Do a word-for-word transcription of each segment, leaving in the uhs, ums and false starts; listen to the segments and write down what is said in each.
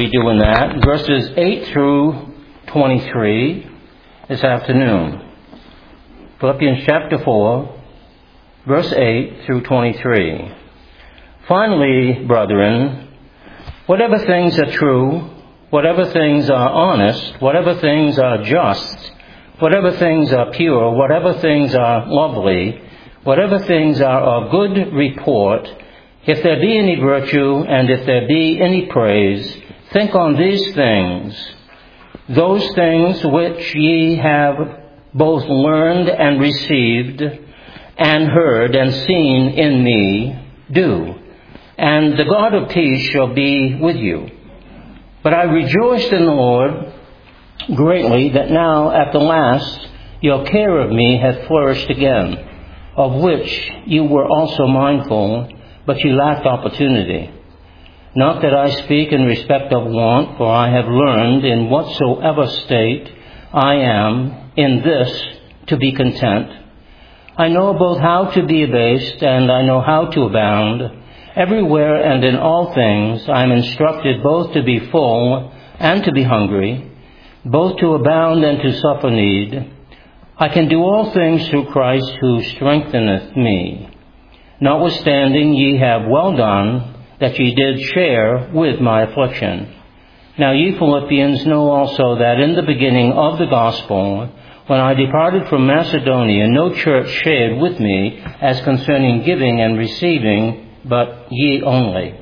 be doing that. Verses eight through twenty-three this afternoon. Philippians chapter four, verse eight through twenty-three. Finally, brethren, whatever things are true, whatever things are honest, whatever things are just, whatever things are pure, whatever things are lovely, whatever things are of good report, if there be any virtue and if there be any praise, think on these things. Those things which ye have both learned and received and heard and seen in me, do. And the God of peace shall be with you. But I rejoiced in the Lord greatly that now at the last your care of me hath flourished again, of which you were also mindful, but you lacked opportunity. Not that I speak in respect of want, for I have learned in whatsoever state I am in this to be content. I know both how to be abased and I know how to abound. Everywhere and in all things I am instructed both to be full and to be hungry, both to abound and to suffer need. I can do all things through Christ who strengtheneth me. Notwithstanding, ye have well done that ye did share with my affliction. Now ye Philippians know also that in the beginning of the gospel, when I departed from Macedonia, no church shared with me as concerning giving and receiving, but ye only.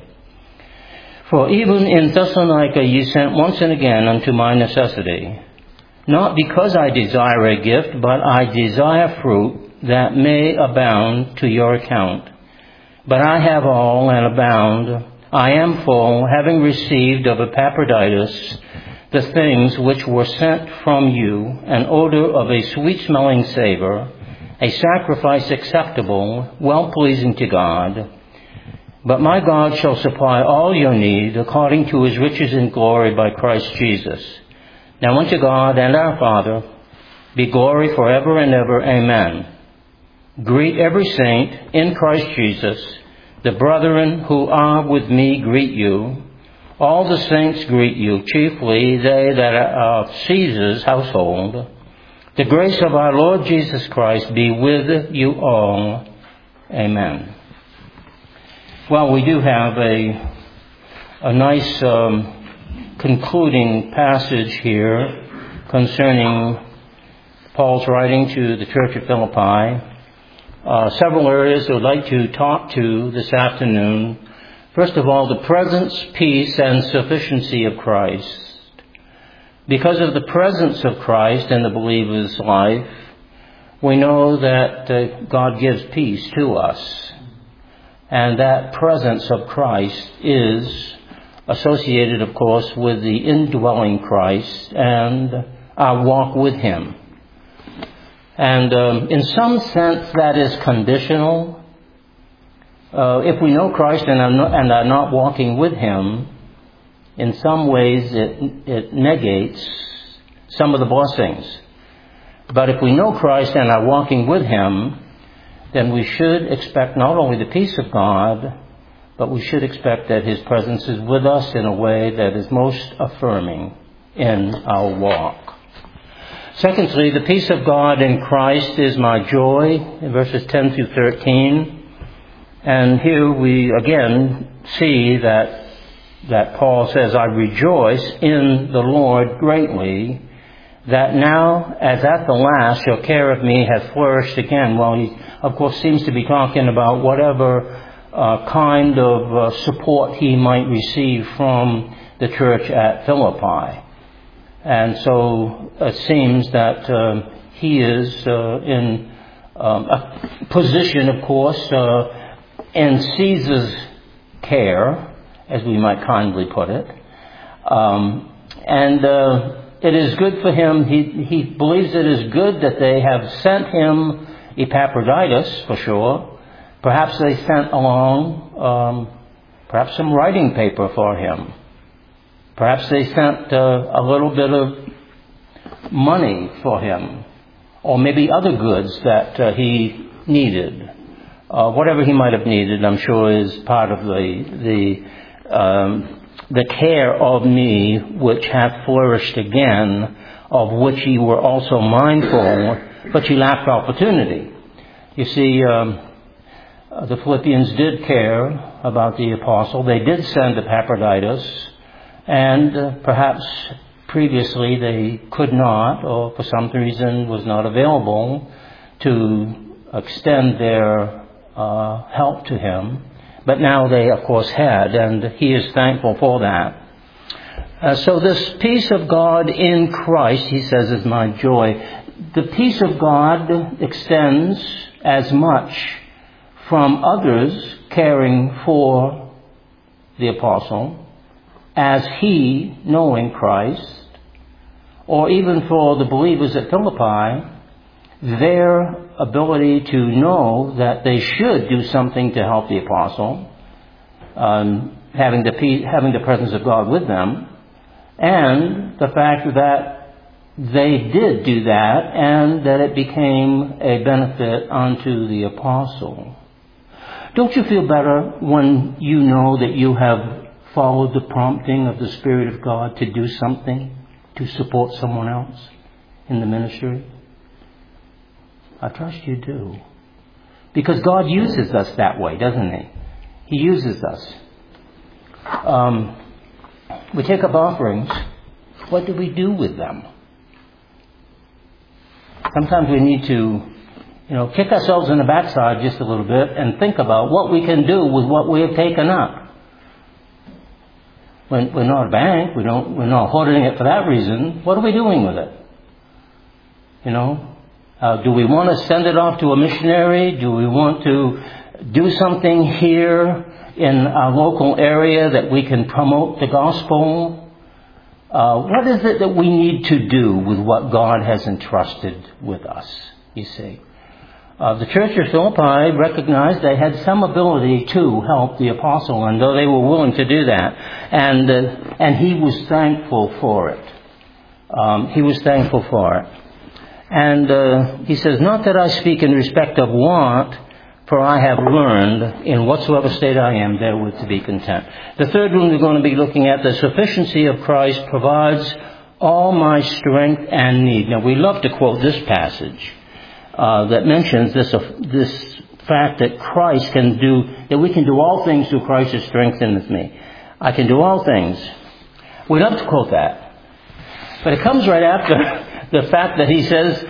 For even in Thessalonica ye sent once and again unto my necessity, not because I desire a gift, but I desire fruit that may abound to your account. But I have all and abound. I am full, having received of Epaphroditus the things which were sent from you, an odor of a sweet-smelling savor, a sacrifice acceptable, well-pleasing to God. But my God shall supply all your need according to his riches in glory by Christ Jesus. Now unto God and our Father be glory forever and ever. Amen. Greet every saint in Christ Jesus. The brethren who are with me greet you. All the saints greet you, chiefly they that are of Caesar's household. The grace of our Lord Jesus Christ be with you all. Amen. Well, we do have a, a nice um, concluding passage here concerning Paul's writing to the church of Philippi. Uh, several areas I would like to talk to this afternoon. First of all, the presence, peace, and sufficiency of Christ. Because of the presence of Christ in the believer's life, we know that uh, God gives peace to us. And that presence of Christ is associated, of course, with the indwelling Christ and our walk with him. And um, in some sense, that is conditional. Uh, if we know Christ and are, not, and are not walking with him, in some ways it, it negates some of the blessings. But if we know Christ and are walking with him, then we should expect not only the peace of God, but we should expect that his presence is with us in a way that is most affirming in our walk. Secondly, the peace of God in Christ is my joy, in verses ten through thirteen. And here we again see that that Paul says, I rejoice in the Lord greatly, that now, as at the last, your care of me hath flourished again. Well, he, of course, seems to be talking about whatever uh, kind of uh, support he might receive from the church at Philippi. And so it seems that uh, he is uh, in um, a position, of course, uh, in Caesar's care, as we might kindly put it. Um, and uh, it is good for him. He, he believes it is good that they have sent him Epaphroditus, for sure. Perhaps they sent along um, perhaps some writing paper for him. Perhaps they sent uh, a little bit of money for him, or maybe other goods that uh, he needed. Uh, whatever he might have needed, I'm sure, is part of the the um, the care of me which hath flourished again, of which ye were also mindful, but ye lacked opportunity. You see, um, the Philippians did care about the apostle. They did send Epaphroditus, and uh, perhaps previously they could not, or for some reason was not available, to extend their uh, help to him. But now they, of course, had, and he is thankful for that. Uh, so this peace of God in Christ, he says, is my joy. The peace of God extends as much from others caring for the apostle as he knowing Christ, or even for the believers at Philippi, their ability to know that they should do something to help the apostle, um, having the peace, having the presence of God with them, and the fact that they did do that, and that it became a benefit unto the apostle. Don't you feel better when you know that you have followed the prompting of the Spirit of God to do something to support someone else in the ministry? I trust you do. Because God uses us that way, doesn't He? He uses us. Um, we take up offerings. What do we do with them? Sometimes we need to, you know, kick ourselves in the backside just a little bit and think about what we can do with what we have taken up. When we're not a bank, we don't, we're not hoarding it for that reason. What are we doing with it? You know? Uh, do we want to send it off to a missionary? Do we want to do something here in our local area that we can promote the gospel? Uh, what is it that we need to do with what God has entrusted with us, you see? Uh, the church of Philippi recognized they had some ability to help the apostle, and though they were willing to do that, and uh, and he was thankful for it. Um, he was thankful for it. And uh, he says, not that I speak in respect of want, for I have learned in whatsoever state I am therewith to be content. The third one we're going to be looking at, the sufficiency of Christ provides all my strength and need. Now we love to quote this passage uh, that mentions this uh, this fact that Christ can do, that we can do all things through Christ who strengtheneth me. I can do all things. We love to quote that. But it comes right after the fact that he says,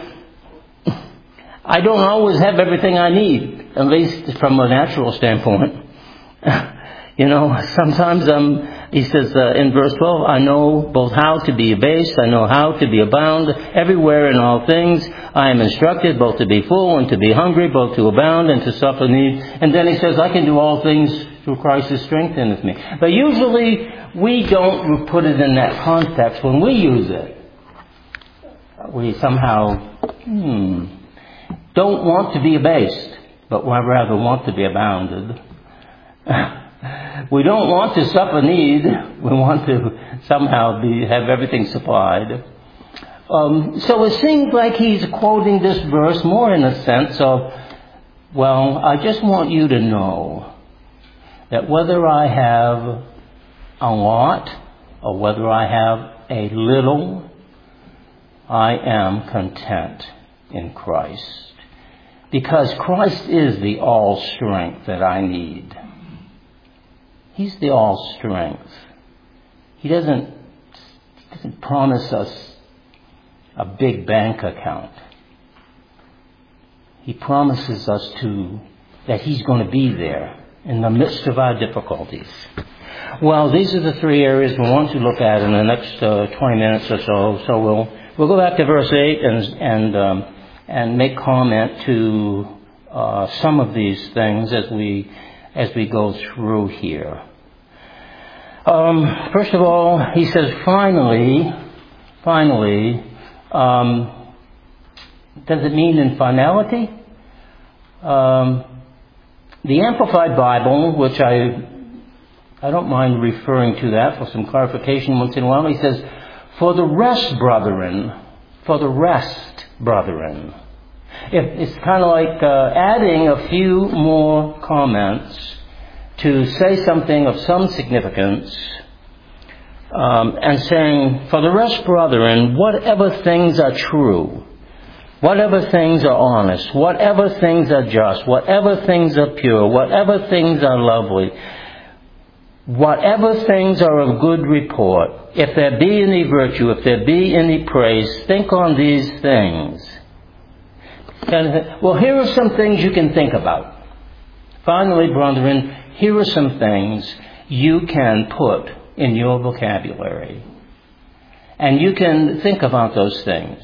I don't always have everything I need, at least from a natural standpoint. You know, sometimes um, he says uh, in verse twelve, I know both how to be abased, I know how to be abound, everywhere in all things. I am instructed both to be full and to be hungry, both to abound and to suffer need. And then he says, I can do all things through Christ who strengtheneth me. But usually we don't put it in that context when we use it. We somehow hmm, don't want to be abased, but we rather want to be abounded. We don't want to suffer need. We want to somehow be have everything supplied. Um, so it seems like he's quoting this verse more in a sense of, well, I just want you to know that whether I have a lot or whether I have a little, I am content in Christ. Because Christ is the all strength that I need. He's the all strength. He doesn't, doesn't promise us a big bank account. He promises us to that He's going to be there in the midst of our difficulties. Well, these are the three areas we want to look at in the next uh, twenty minutes or so. So we'll we'll go back to verse eight and and um, and make comment to uh, some of these things as we as we go through here. Um, first of all, he says, finally, finally. Um, does it mean in finality? Um, the Amplified Bible, which I I don't mind referring to that for some clarification once in a while, he says, for the rest, brethren, for the rest, brethren. If it's kind of like uh, adding a few more comments to say something of some significance um, and saying, for the rest, brethren, whatever things are true, whatever things are honest, whatever things are just, whatever things are pure, whatever things are lovely, whatever things are of good report, if there be any virtue, if there be any praise, think on these things. And, well, here are some things you can think about. Finally, brethren, here are some things you can put in your vocabulary. And you can think about those things.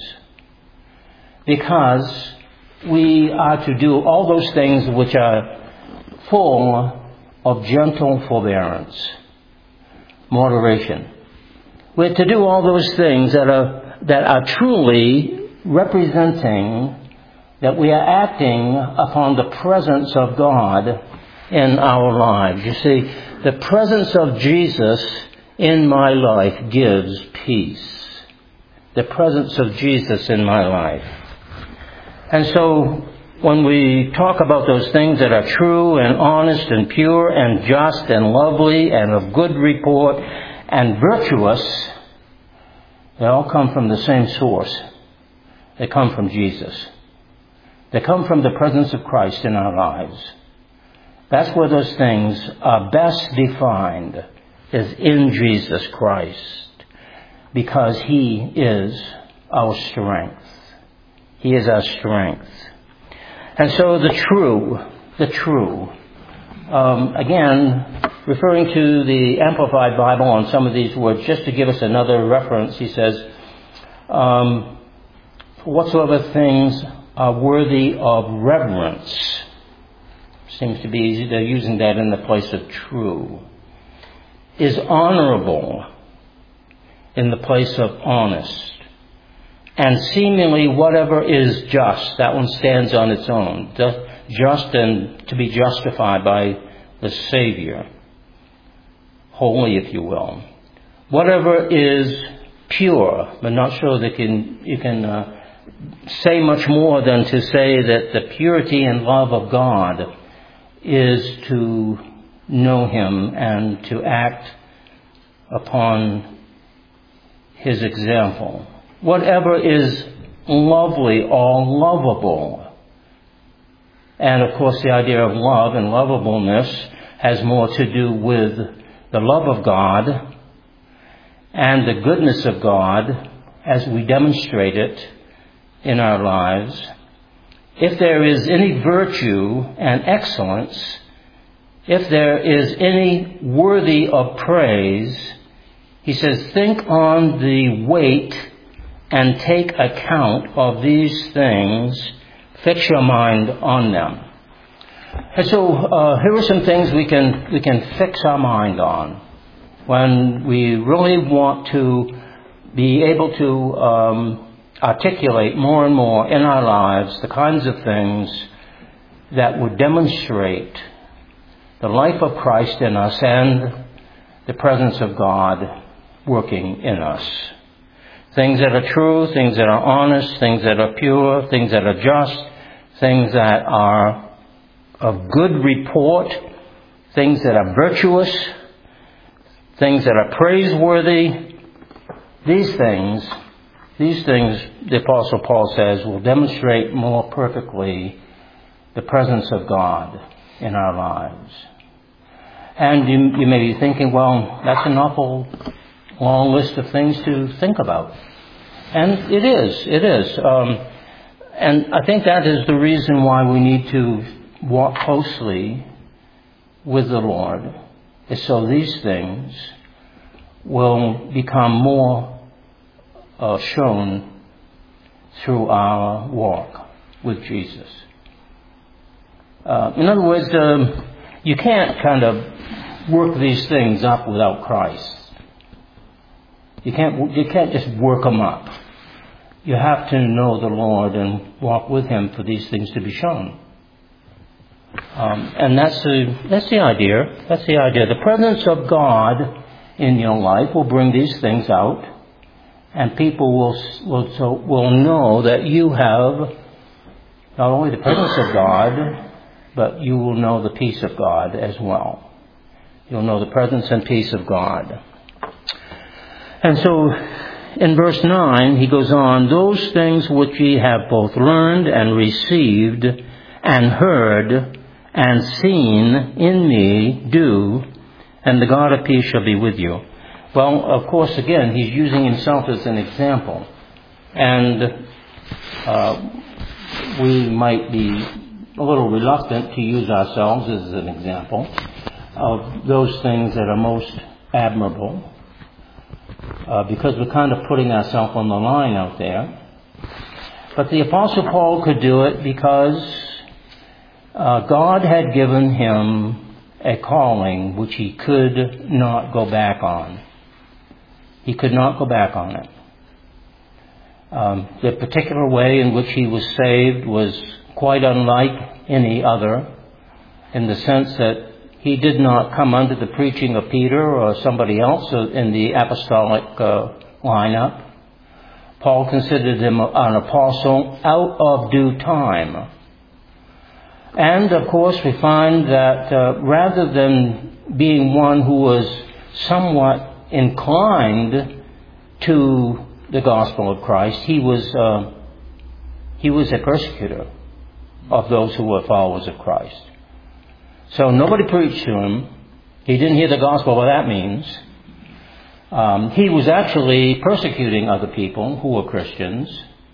Because we are to do all those things which are full of gentle forbearance, moderation. We're to do all those things that are that are truly representing that we are acting upon the presence of God in our lives. You see, the presence of Jesus in my life gives peace. The presence of Jesus in my life. And so, when we talk about those things that are true and honest and pure and just and lovely and of good report and virtuous, they all come from the same source. They come from Jesus. They come from the presence of Christ in our lives. That's where those things are best defined, is in Jesus Christ, because He is our strength. He is our strength. And so the true, the true, um, again, referring to the Amplified Bible on some of these words, just to give us another reference, he says, um, whatsoever things are worthy of reverence. Seems to be, they're using that in the place of true. Is honorable in the place of honest. And seemingly whatever is just, that one stands on its own. Just and to be justified by the Savior. Holy, if you will. Whatever is pure, but not sure that can, you can uh, say much more than to say that the purity and love of God is to know Him and to act upon His example. Whatever is lovely or lovable. And of course the idea of love and lovableness has more to do with the love of God and the goodness of God as we demonstrate it in our lives. If there is any virtue and excellence, if there is any worthy of praise, he says, think on the weight and take account of these things. Fix your mind on them. And so uh, here are some things we can we can fix our mind on when we really want to be able to um, articulate more and more in our lives the kinds of things that would demonstrate the life of Christ in us and the presence of God working in us. Things that are true, things that are honest, things that are pure, things that are just, things that are of good report, things that are virtuous, things that are praiseworthy. These things, these things, the Apostle Paul says, will demonstrate more perfectly the presence of God in our lives. And you, you may be thinking, well, that's an awful long list of things to think about. And it is, it is. Um, and I think that is the reason why we need to walk closely with the Lord, is so these things will become more uh, shown through our walk with Jesus. Uh, in other words, um, you can't kind of work these things up without Christ. You can't, you can't just work them up. You have to know the Lord and walk with Him for these things to be shown. Um, and that's the, that's the idea. That's the idea. The presence of God in your life will bring these things out. And people will, will, so will know that you have not only the presence of God, but you will know the peace of God as well. You'll know the presence and peace of God. And so in verse nine, he goes on, those things which ye have both learned and received and heard and seen in me do, and the God of peace shall be with you. Well, of course, again, he's using himself as an example. And uh, we might be a little reluctant to use ourselves as an example of those things that are most admirable, uh, because we're kind of putting ourselves on the line out there. But the Apostle Paul could do it because uh, God had given him a calling which he could not go back on. He could not go back on it. Um, the particular way in which he was saved was quite unlike any other, in the sense that he did not come under the preaching of Peter or somebody else in the apostolic uh, lineup. Paul considered him an apostle out of due time. And, of course, we find that uh, rather than being one who was somewhat inclined to the gospel of Christ, he was uh, he was a persecutor of those who were followers of Christ. So nobody preached to him. He didn't hear the gospel, what that means. Um, he was actually persecuting other people who were Christians.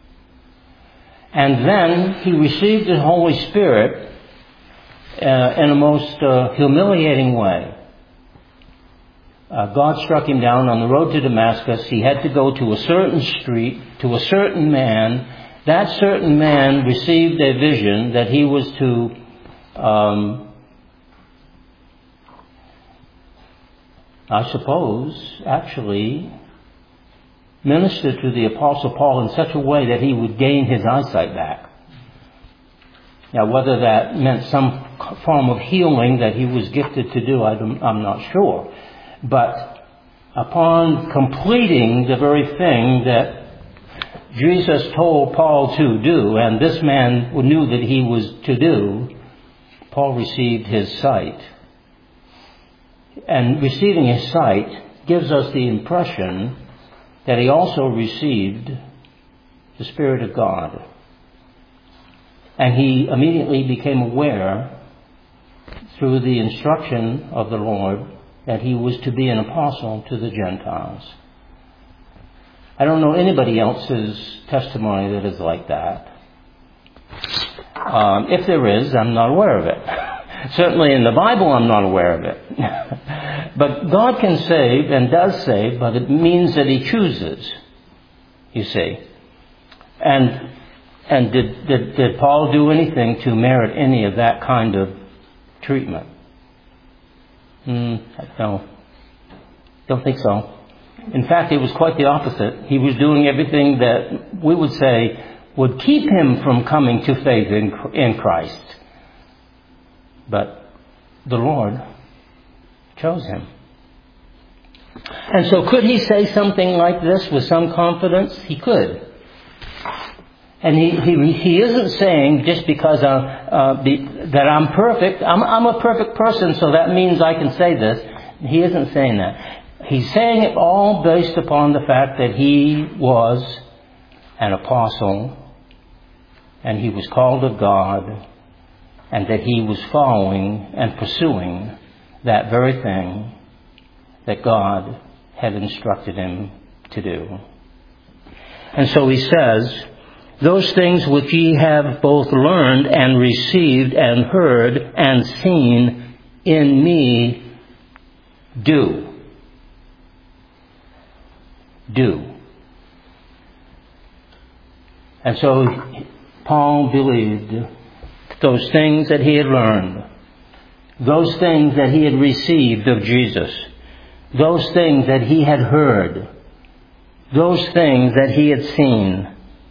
And then he received the Holy Spirit uh, in a most uh, humiliating way. Uh, God struck him down on the road to Damascus. He had to go to a certain street, to a certain man. That certain man received a vision that he was to um, I suppose, actually minister to the Apostle Paul in such a way that he would gain his eyesight back. Now, whether that meant some form of healing that he was gifted to do, I'm not sure. But upon completing the very thing that Jesus told Paul to do, and this man knew that he was to do, Paul received his sight. And receiving his sight gives us the impression that he also received the Spirit of God. And he immediately became aware, through the instruction of the Lord, that he was to be an apostle to the Gentiles. I don't know anybody else's testimony that is like that. Um, if there is, I'm not aware of it. Certainly in the Bible, I'm not aware of it. But God can save and does save, but it means that he chooses, you see. And and did, did, did Paul do anything to merit any of that kind of treatment? Mm, no. Don't think so. In fact, it was quite the opposite. He was doing everything that we would say would keep him from coming to faith in, in Christ. But the Lord chose him. And so could he say something like this with some confidence? He could. And he he, he isn't saying just because I'm, uh, the, that I'm perfect, I'm, I'm a perfect person, so that means I can say this. He isn't saying that. He's saying it all based upon the fact that he was an apostle and he was called of God, and that he was following and pursuing that very thing that God had instructed him to do. And so he says, those things which ye have both learned and received and heard and seen in me, do. Do. And so Paul believed those things that he had learned, those things that he had received of Jesus, those things that he had heard, those things that he had seen,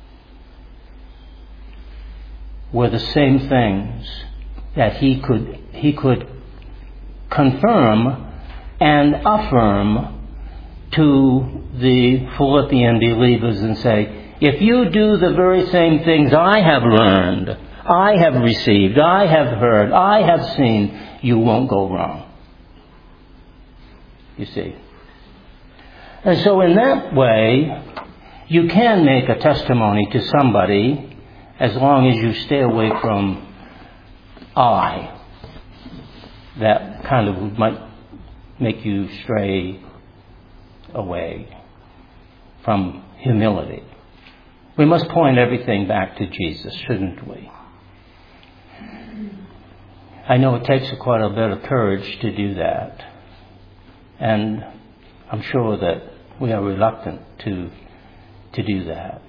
were the same things that he could he could confirm and affirm to the Philippian believers and say, if you do the very same things I have learned, I have received, I have heard, I have seen, you won't go wrong. You see. And so in that way, you can make a testimony to somebody as long as you stay away from I. That kind of might make you stray away from humility. We must point everything back to Jesus, shouldn't we? I know it takes quite a bit of courage to do that. And I'm sure that we are reluctant to to do that.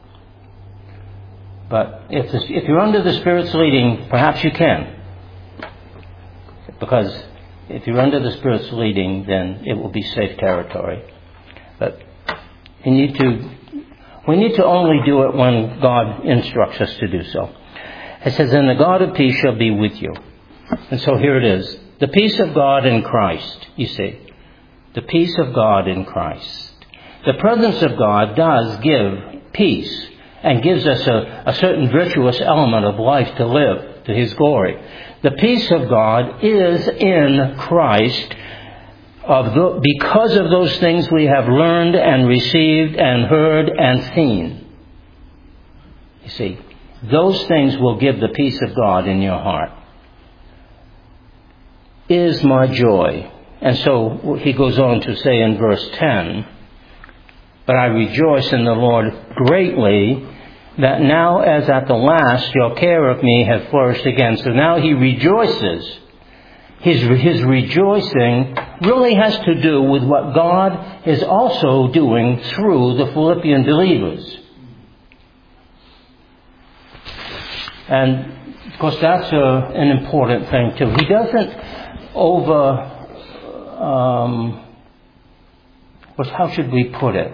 But if the, if you're under the Spirit's leading, perhaps you can. Because if you're under the Spirit's leading, then it will be safe territory. But you need to, we need to only do it when God instructs us to do so. It says, and the God of peace shall be with you. And so here it is. The peace of God in Christ, you see. The peace of God in Christ. The presence of God does give peace and gives us a, a certain virtuous element of life to live to His glory. The peace of God is in Christ of the, because of those things we have learned and received and heard and seen. You see, those things will give the peace of God in your heart. Is my joy. And so he goes on to say in verse ten, but I rejoice in the Lord greatly that now as at the last your care of me hath flourished again. So now he rejoices. His, his rejoicing really has to do with what God is also doing through the Philippian believers. And of course that's a, an important thing too. He doesn't over, um, how should we put it?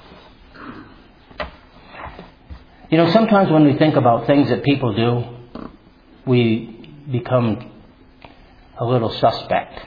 You know, sometimes when we think about things that people do, we become a little suspect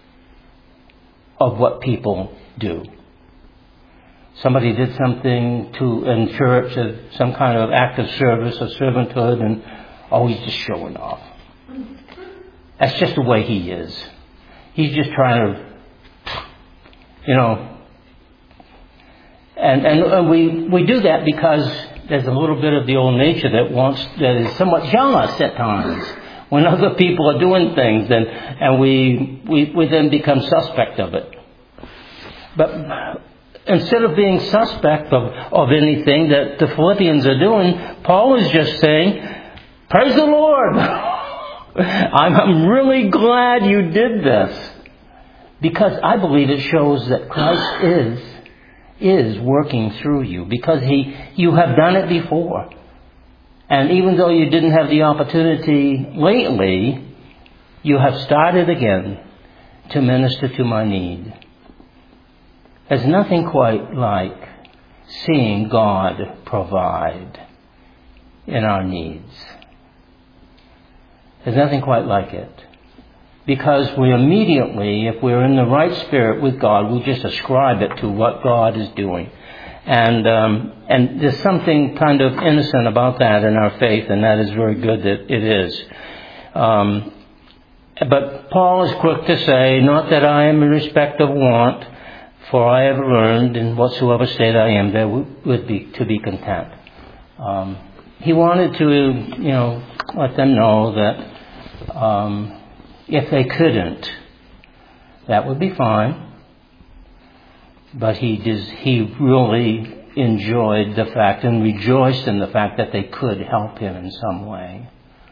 of what people do. Somebody did something to in church, uh, some kind of act of service or servanthood, and oh, he's just showing off. That's just the way he is. He's just trying to, you know, and and, and we we do that because there's a little bit of the old nature that wants, that is somewhat jealous at times when other people are doing things, and and we we, we then become suspect of it. But instead of being suspect of, of anything that the Philippians are doing, Paul is just saying, praise the Lord. I'm, I'm really glad you did this. Because I believe it shows that Christ is is working through you, because he you have done it before. And even though you didn't have the opportunity lately, you have started again to minister to my need. There's nothing quite like seeing God provide in our needs. There's nothing quite like it. Because we immediately, if we're in the right spirit with God, we just ascribe it to what God is doing. And um, and there's something kind of innocent about that in our faith, and that is very good that it is. Um, but Paul is quick to say, not that I am in respect of want, for I have learned in whatsoever state I am, there would be to be content. Um, he wanted to, you know, let them know that um, if they couldn't, that would be fine. But he does, he really enjoyed the fact and rejoiced in the fact that they could help him in some way.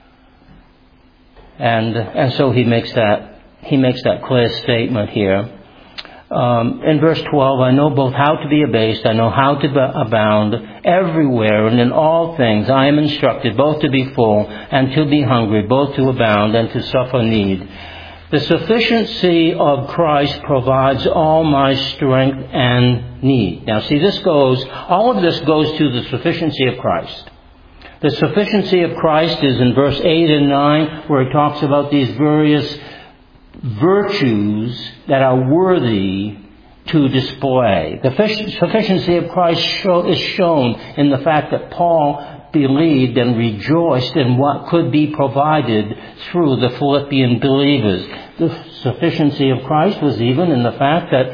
And and so he makes that he makes that clear statement here. Um, in verse twelve, I know both how to be abased, I know how to abound everywhere, and in all things I am instructed both to be full and to be hungry, both to abound and to suffer need. The sufficiency of Christ provides all my strength and need. Now see, this goes, all of this goes to the sufficiency of Christ. The sufficiency of Christ is in verse eight and nine, where he talks about these various virtues that are worthy to display. The sufficiency of Christ show, is shown in the fact that Paul believed and rejoiced in what could be provided through the Philippian believers. The sufficiency of Christ was even in the fact that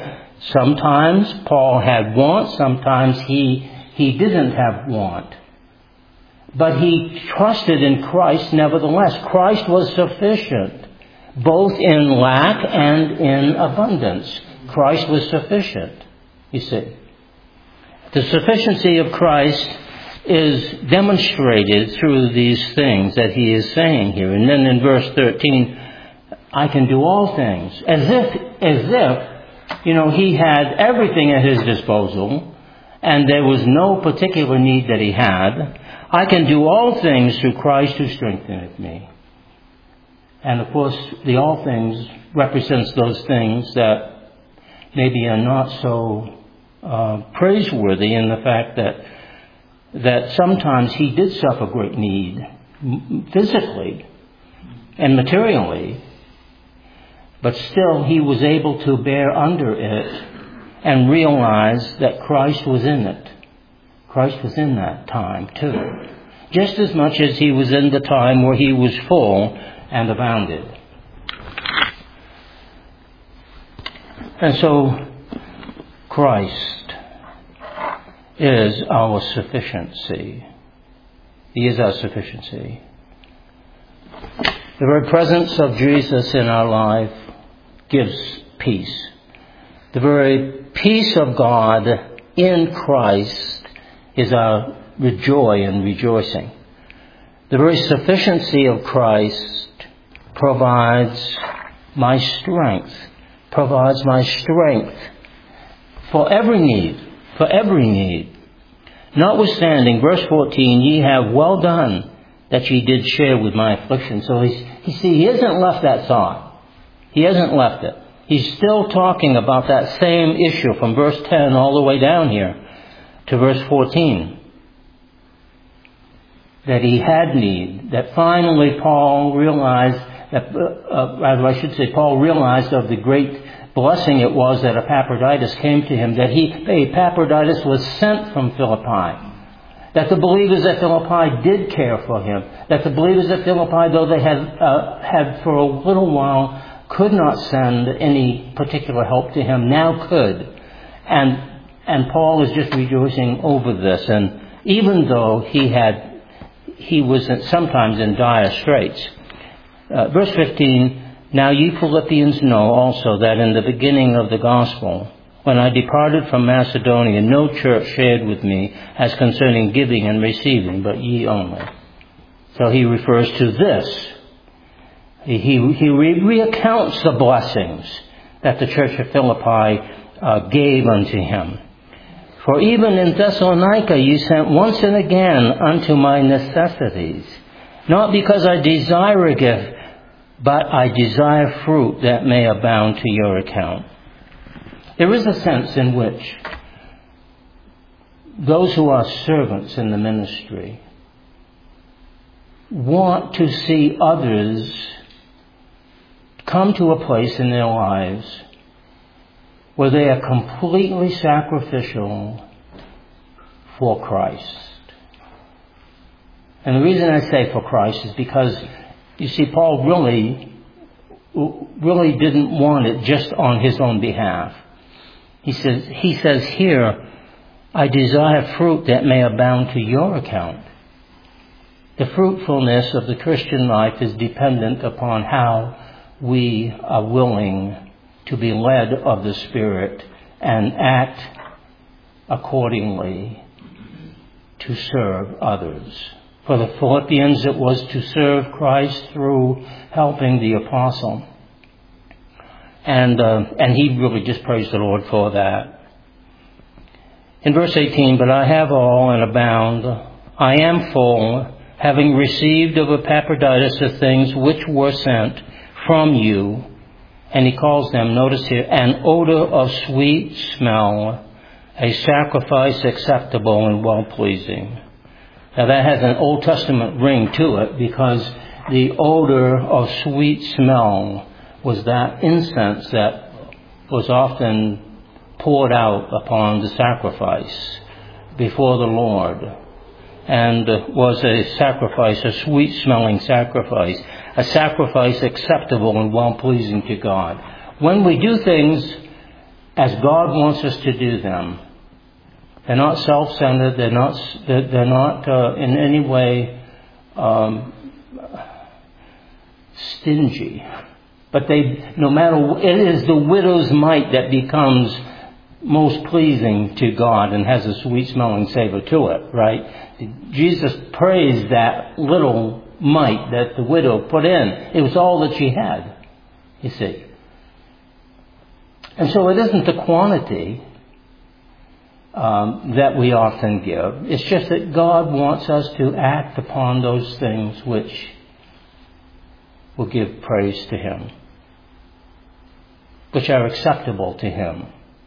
Sometimes Paul had want, sometimes he, he didn't have want. But he trusted in Christ nevertheless. Christ was sufficient, both in lack and in abundance. Christ was sufficient, you see. The sufficiency of Christ is demonstrated through these things that he is saying here. And then in verse thirteen, I can do all things. As if, as if, you know, he had everything at his disposal and there was no particular need that he had. I can do all things through Christ who strengtheneth me. And of course, the all things represents those things that maybe are not so uh, praiseworthy in the fact that that sometimes he did suffer great need physically and materially, but still he was able to bear under it and realize that Christ was in it. Christ was in that time too, just as much as he was in the time where he was full and abounded. And so Christ is our sufficiency. He is our sufficiency. The very presence of Jesus in our life gives peace. The very peace of God in Christ is our joy and rejoicing. The very sufficiency of Christ provides my strength, provides my strength for every need, for every need. Notwithstanding, verse fourteen, ye have well done that ye did share with my affliction. So he's, you see, he hasn't left that thought. He hasn't left it. He's still talking about that same issue from verse ten all the way down here to verse fourteen. That he had need. That finally Paul realized, that, uh, rather I should say Paul realized of the great blessing it was that Epaphroditus came to him, that he, Epaphroditus was sent from Philippi, that the believers at Philippi did care for him, that the believers at Philippi, though they had uh, had for a little while could not send any particular help to him, now could. And and Paul is just rejoicing over this. And even though he had, he was sometimes in dire straits. Uh, verse fifteen, now ye Philippians know also that in the beginning of the gospel, when I departed from Macedonia, no church shared with me as concerning giving and receiving, but ye only. So he refers to this. He, he, he re- recounts the blessings that the church of Philippi uh, gave unto him. For even in Thessalonica ye sent once and again unto my necessities, not because I desire a gift, but I desire fruit that may abound to your account. There is a sense in which those who are servants in the ministry want to see others come to a place in their lives where they are completely sacrificial for Christ. And the reason I say for Christ is because, you see, Paul really, really didn't want it just on his own behalf. He says, he says here, I desire fruit that may abound to your account. The fruitfulness of the Christian life is dependent upon how we are willing to be led of the Spirit and act accordingly to serve others. For the Philippians, it was to serve Christ through helping the apostle. And uh, and he really just praised the Lord for that. In verse eighteen, but I have all and abound. I am full, having received of Epaphroditus the things which were sent from you. And he calls them, notice here, an odor of sweet smell, a sacrifice acceptable and well-pleasing. Now that has an Old Testament ring to it, because the odor of sweet smell was that incense that was often poured out upon the sacrifice before the Lord, and was a sacrifice, a sweet-smelling sacrifice, a sacrifice acceptable and well-pleasing to God. When we do things as God wants us to do them. They're not self-centered. They're not. They're, they're not uh, in any way um, stingy. But they, no matter, it is the widow's mite that becomes most pleasing to God and has a sweet-smelling savor to it, right? Jesus praised that little mite that the widow put in. It was all that she had, you see. And so it isn't the quantity um, that we often give. It's just that God wants us to act upon those things which will give praise to Him, which are acceptable to Him.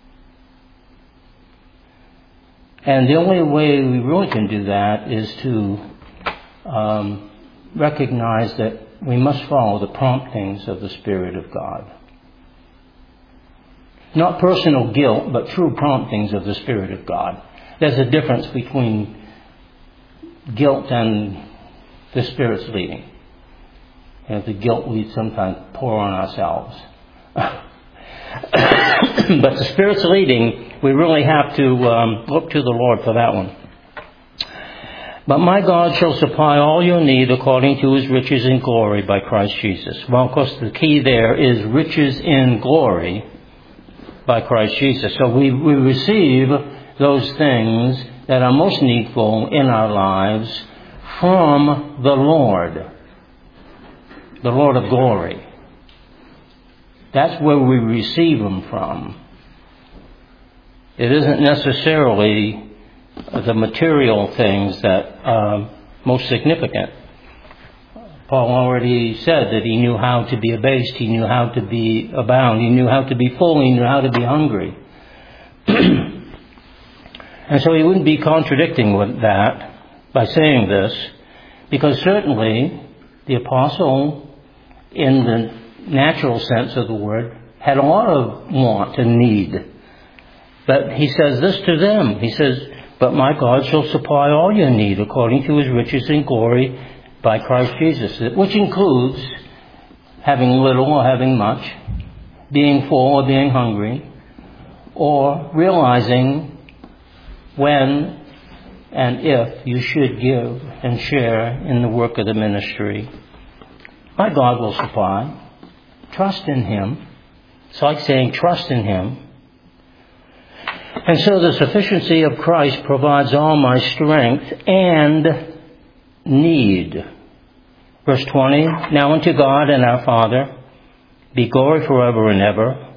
And the only way we really can do that is to um, recognize that we must follow the promptings of the Spirit of God. Not personal guilt, but true promptings of the Spirit of God. There's a difference between guilt and the Spirit's leading. You know, the guilt we sometimes pour on ourselves. But the Spirit's leading, we really have to um, look to the Lord for that one. But my God shall supply all your need according to His riches in glory by Christ Jesus. Well, of course, the key there is riches in glory by Christ Jesus. So we, we receive those things that are most needful in our lives from the Lord, the Lord of glory. That's where we receive them from. It isn't necessarily the material things that are most significant. Paul already said that he knew how to be abased, he knew how to be abound, he knew how to be full, he knew how to be hungry. And so he wouldn't be contradicting with that by saying this, because certainly the apostle, in the natural sense of the word, had a lot of want and need. But he says this to them. He says, but my God shall supply all your need according to His riches in glory by Christ Jesus, which includes having little or having much, being full or being hungry, or realizing when and if you should give and share in the work of the ministry. My God will supply. Trust in Him. It's like saying trust in Him. And so the sufficiency of Christ provides all my strength and need. Verse twenty, now unto God and our Father be glory forever and ever.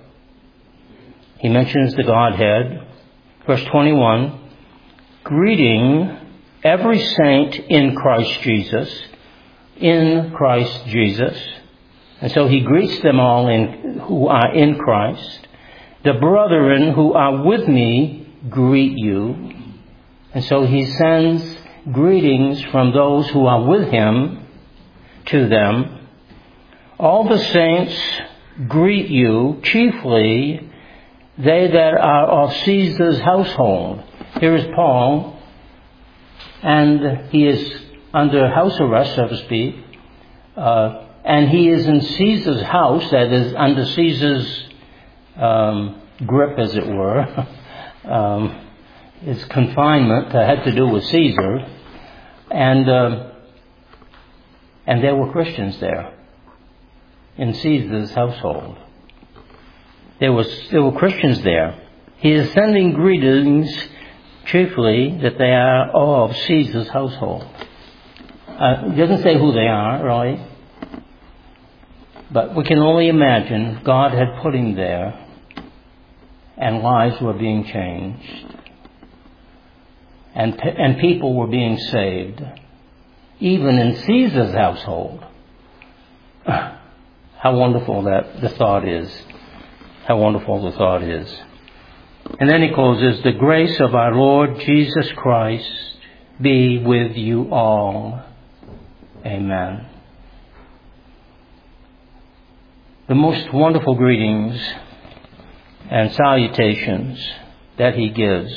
He mentions the Godhead. Verse twenty-one, greeting every saint in Christ Jesus, in Christ Jesus. And so he greets them all in, who are in Christ. The brethren who are with me greet you. And so he sends greetings from those who are with him to them. All the saints greet you, chiefly they that are of Caesar's household. Here is Paul, and he is under house arrest, so to speak, uh, and he is in Caesar's house, that is under Caesar's um, grip, as it were. um, his confinement uh, had to do with Caesar, and uh, and there were Christians there in Caesar's household. There was there were Christians there. He is sending greetings, chiefly that they are of Caesar's household. Uh, it doesn't say who they are, really. But we can only imagine God had put him there, and lives were being changed, and and people were being saved, even in Caesar's household. How wonderful that the thought is. How wonderful the thought is. And then he closes, the grace of our Lord Jesus Christ be with you all. Amen. The most wonderful greetings and salutations that he gives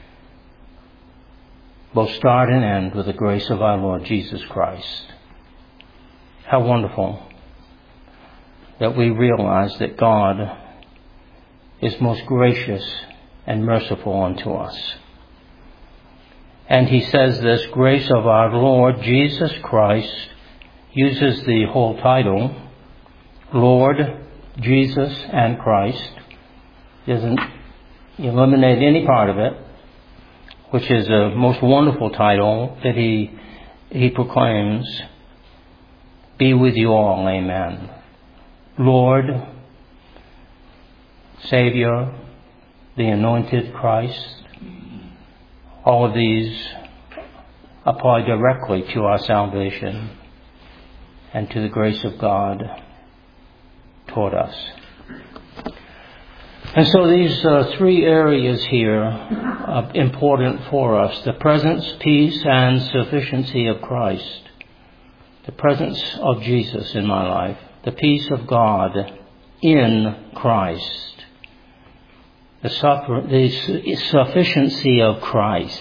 both start and end with the grace of our Lord Jesus Christ. How wonderful that we realize that God is most gracious and merciful unto us. And he says this, grace of our Lord Jesus Christ, uses the whole title, Lord, Jesus, and Christ. Doesn't eliminate any part of it, which is a most wonderful title that he he proclaims, be with you all, amen. Lord, Savior, the anointed Christ, all of these apply directly to our salvation and to the grace of God toward us. And so these uh, three areas here are important for us. The presence, peace, and sufficiency of Christ. The presence of Jesus in my life. The peace of God in Christ. The, suffer- the sufficiency of Christ.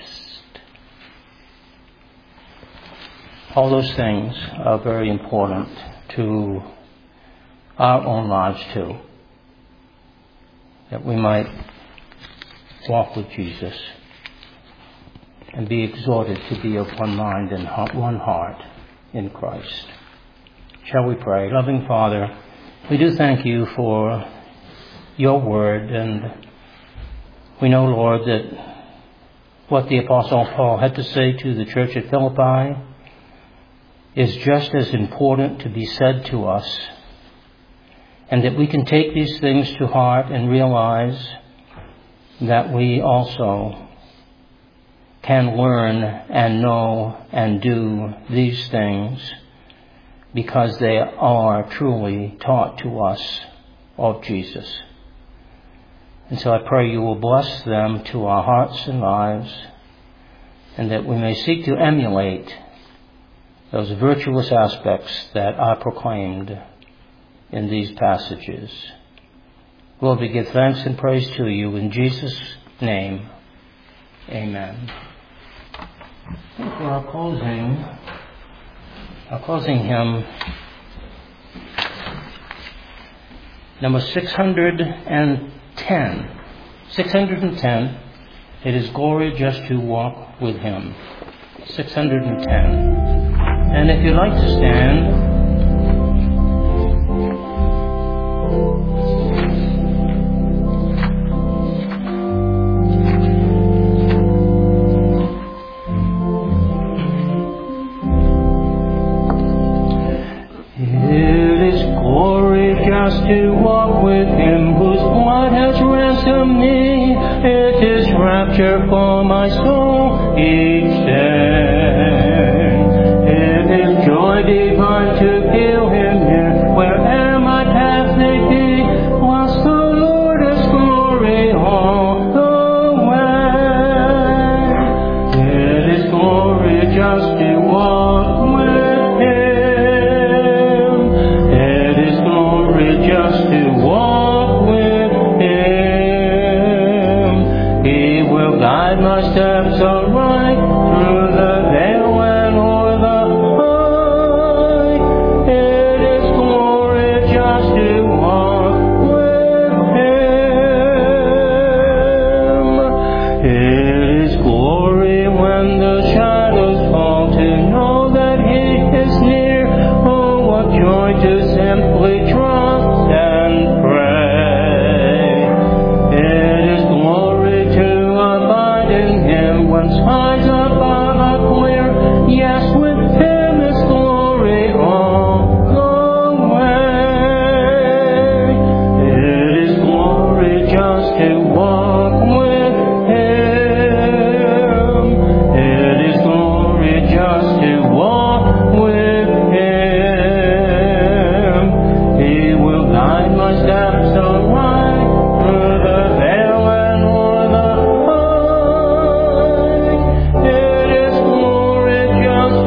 All those things are very important to our own lives too. That we might walk with Jesus and be exhorted to be of one mind and one heart in Christ. Shall we pray? Loving Father, we do thank you for your word, and we know, Lord, that what the Apostle Paul had to say to the church at Philippi is just as important to be said to us, and that we can take these things to heart and realize that we also can learn and know and do these things because they are truly taught to us of Jesus. And so I pray you will bless them to our hearts and lives, and that we may seek to emulate those virtuous aspects that are proclaimed in these passages. Lord, we give thanks and praise to you in Jesus' name. Amen. For our closing, our closing hymn, number six hundred ten. six hundred ten. It is glory just to walk with him. six hundred ten. And if you'd like to stand, to walk with him whose blood has ransomed me. It is rapture for my soul each day. It is joy divine to feel him near where'er my path may be, whilst the Lord has glory all the way. It is glory just to walk with him. It is glory just to walk with him. He will guide my steps aright through the vale and o'er the high. It is glory just to walk with him. It is glory when the shadows fall to know that he is near. Oh, what joy to simply trust and pray. It is glory to abide in him when skies above are clear. Yes, with him is glory all the way. It is glory just to walk with him. It is glory just to walk with him. He will guide my steps aright through the vale and o'er the high. It is glory just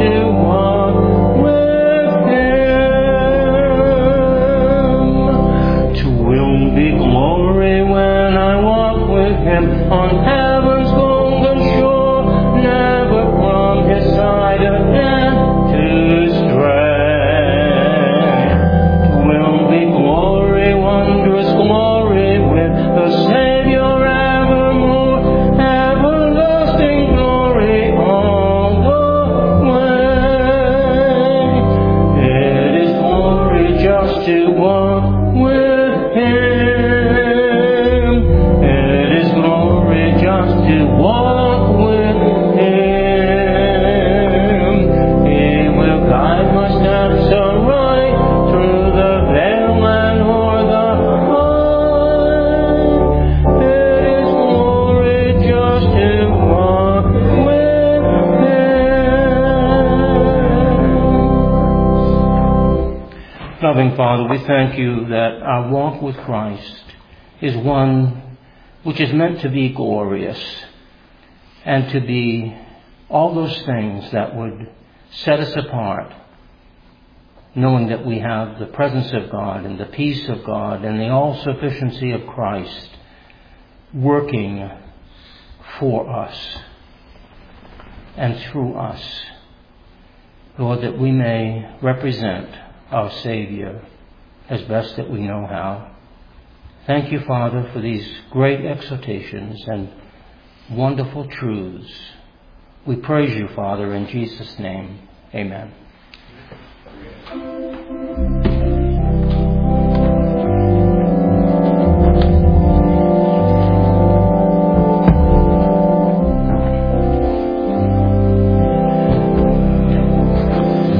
Father, we thank you that our walk with Christ is one which is meant to be glorious and to be all those things that would set us apart, knowing that we have the presence of God and the peace of God and the all-sufficiency of Christ working for us and through us. Lord, that we may represent our Savior as best that we know how. Thank you, Father, for these great exhortations and wonderful truths. We praise you, Father, in Jesus' name. Amen.